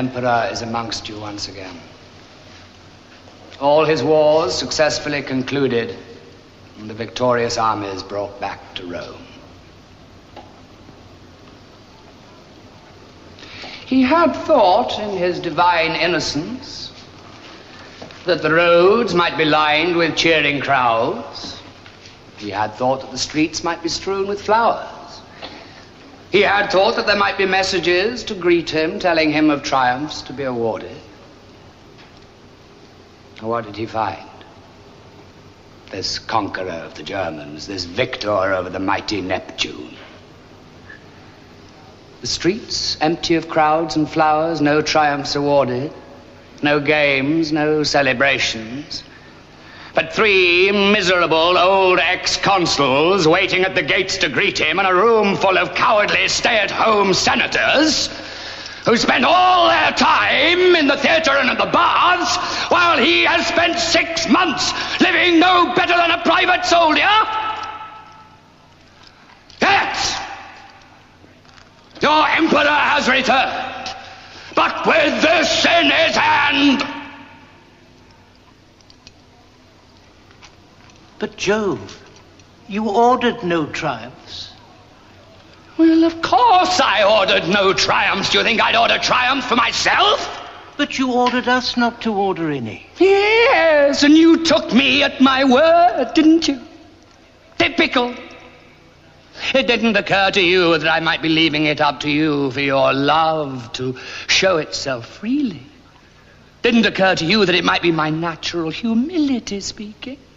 Emperor is amongst you once again. All his wars successfully concluded, and the victorious armies brought back to Rome. He had thought, in his divine innocence, that the roads might be lined with cheering crowds. He had thought that the streets might be strewn with flowers. He had thought that there might be messages to greet him, telling him of triumphs to be awarded. What did he find? This conqueror of the Germans, this victor over the mighty Neptune. The streets empty of crowds and flowers, no triumphs awarded, no games, no celebrations, but 3 miserable old ex-consuls waiting at the gates to greet him, and a room full of cowardly stay-at-home senators who spend all their time in the theater and at the baths, while he has spent 6 months living no better than a private soldier. Yes! Your emperor has returned, but with this in his hand. But Jove, you ordered no triumphs. Well, of course I ordered no triumphs. Do you think I'd order triumph for myself? But you ordered us not to order any. Yes, and you took me at my word, didn't you? Typical. It didn't occur to you that I might be leaving it up to you for your love to show itself freely. Didn't occur to you that it might be my natural humility speaking.